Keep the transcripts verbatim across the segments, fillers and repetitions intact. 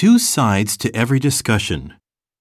two sides to every discussion.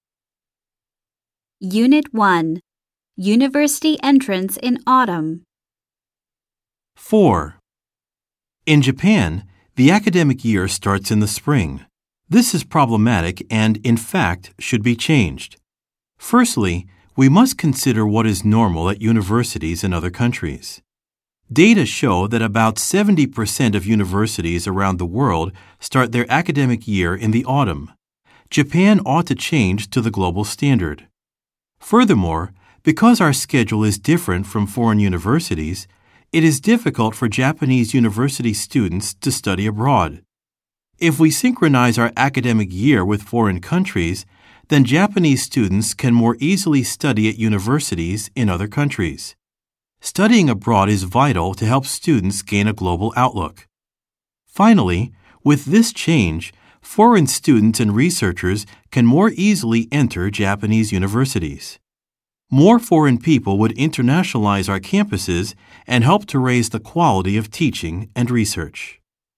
Unit one. University entrance in autumn. four. In Japan, the academic year starts in the spring. This is problematic and, in fact, should be changed. Firstly, we must consider what is normal at universities in other countries. Data show that about seventy percent of universities around the world start their academic year in the autumn. Japan ought to change to the global standard. Furthermore, because our schedule is different from foreign universities, it is difficult for Japanese university students to study abroad. If we synchronize our academic year with foreign countries, then Japanese students can more easily study at universities in other countries. Studying abroad is vital to help students gain a global outlook. Finally, with this change, foreign students and researchers can more easily enter Japanese universities. More foreign people would internationalize our campuses and help to raise the quality of teaching and research.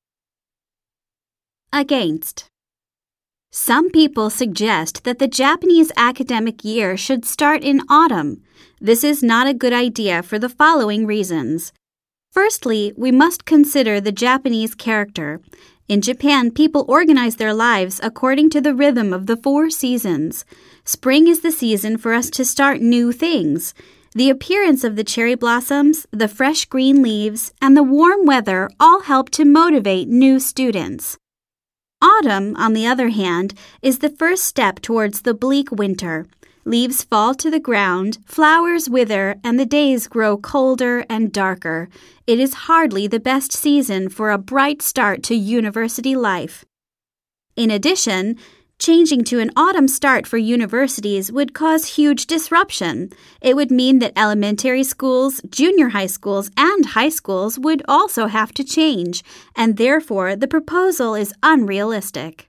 Against. Some people suggest that the Japanese academic year should start in autumn. This is not a good idea for the following reasons. Firstly, we must consider the Japanese character. In Japan, people organize their lives according to the rhythm of the four seasons. Spring is the season for us to start new things. The appearance of the cherry blossoms, the fresh green leaves, and the warm weather all help to motivate new students. Autumn, on the other hand, is the first step towards the bleak winter. Leaves fall to the ground, flowers wither, and the days grow colder and darker. It is hardly the best season for a bright start to university life. In addition, changing to an autumn start for universities would cause huge disruption. It would mean that elementary schools, junior high schools, and high schools would also have to change, and therefore the proposal is unrealistic.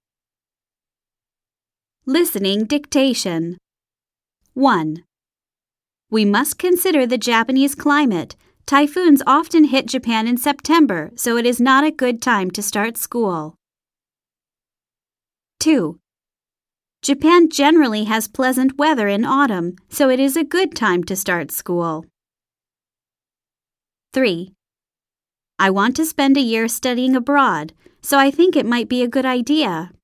Listening dictation. one. We must consider the Japanese climate. Typhoons often hit Japan in September, so it is not a good time to start school. two. Japan generally has pleasant weather in autumn, so it is a good time to start school. three. I want to spend a year studying abroad, so I think it might be a good idea.